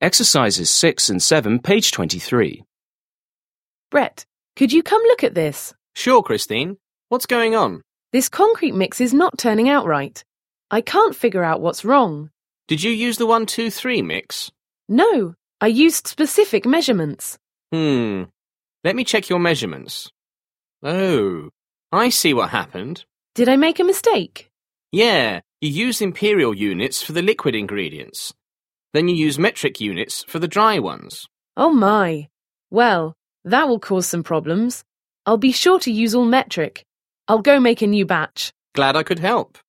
Exercises 6 and 7, page 23. Brett, could you come look at this? Sure, Christine. What's going on? This concrete mix is not turning out right. I can't figure out what's wrong. Did you use the 1, 2, 3 mix? No, I used specific measurements. Let me check your measurements. Oh, I see what happened. Did I make a mistake? Yeah, you used imperial units for the liquid ingredients. Then you use metric units for the dry ones. Oh my. Well, that will cause some problems. I'll be sure to use all metric. I'll go make a new batch. Glad I could help.